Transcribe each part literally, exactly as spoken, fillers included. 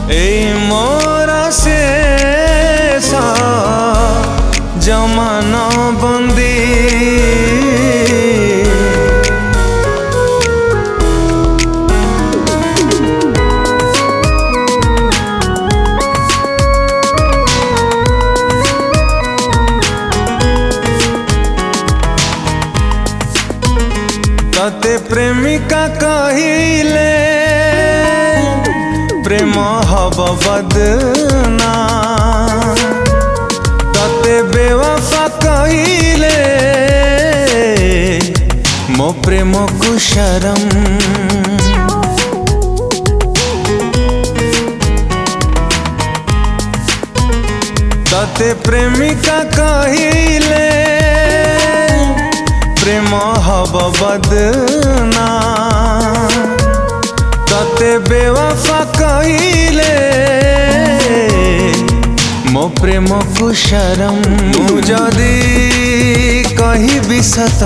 এই মোরা শেষ জমানা বন্দি तते प्रेमिका कहिले प्रेम हब बदना तते बेवफा कहिले मो प्रेम को शरम तते प्रेमिका कहिले प्रेम हब बदना तते बेवफा कहिले मो प्रेम को शरम मु जदि कहिबि सत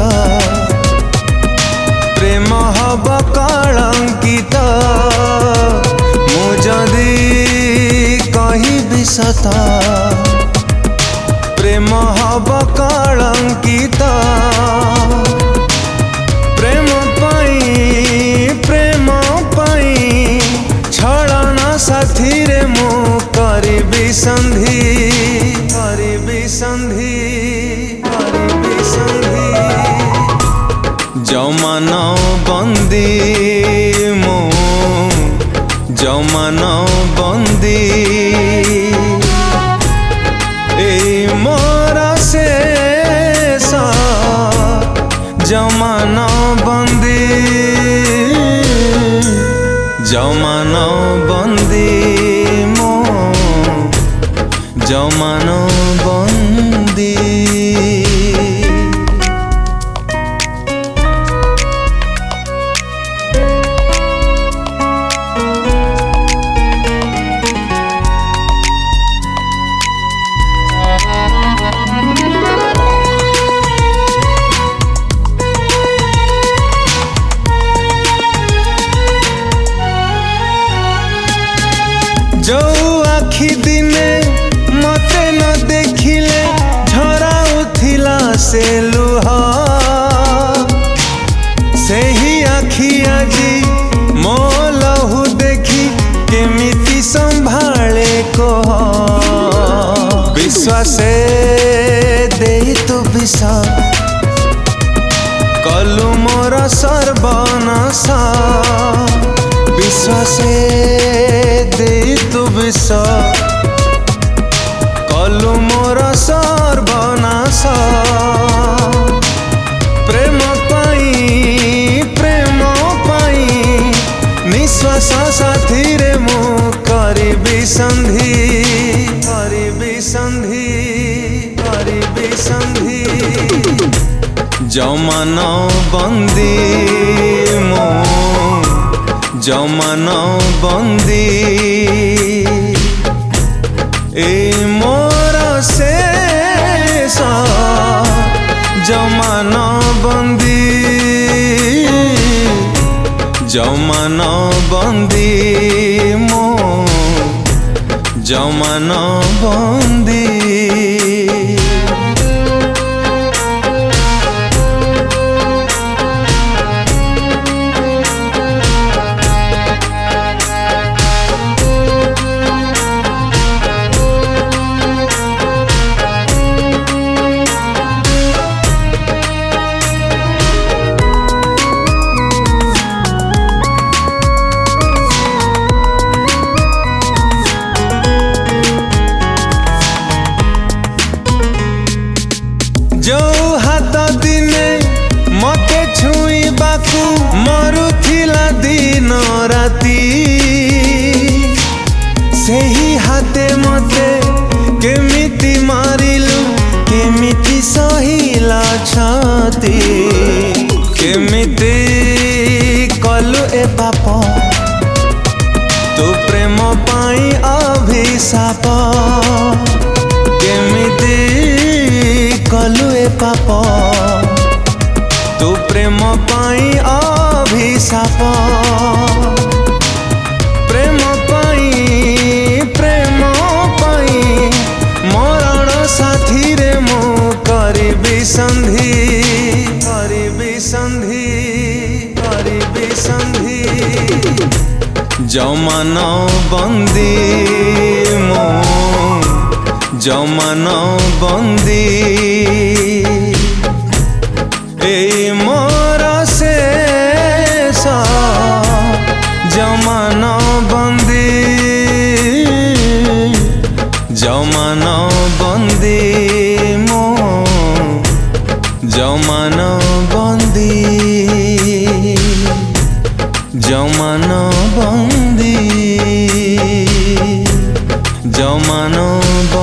प्रेम हब कलंकित मु जदि कहिबि सत प्रेम हब कलंकित प्रेम पाई प्रेम पाई छलना साथी रे मु करिबि संधि करिबि संधि करिबि संधि जमाना बंदी मु जमाना बंदी मोरा शेष जमाना बंदी जमाना बंदी मो जमाना बंदी जो आखि दिने मते न देखिले झरा उथिला से लुह से ही आखि आजी मो लहू देखी केमिति संभाले कह विश्वासे दे तू विषा कलु मोर सर्वनाश विश्वासे दे तू विष कलु मोर सर्वनाश प्रेम पाई प्रेम पाई निश्वास साथी रे मु करिबि संधि करिबि संधि करिबि संधि जमाना बंदी मो जमाना बंदी ए मोरा शेष जमाना बंदी जमाना बंदी मो जमाना बंदी जो हाथ दिने मते छुईबाकू मरुथिला दिन राती सेही हाथे मते केमिति मारिलु केमिति सहिला छाती केमिति कलु ए पाप तू प्रेम पाई अभिशाप केमिति कलु ए पाप तू प्रेम पाई अभिशाप प्रेम पाई जमान बंदी मो जमान बंदी ए मोर शेष जमान बंदी जमान बंदी मो जमान बंदी जमान बंदी जमान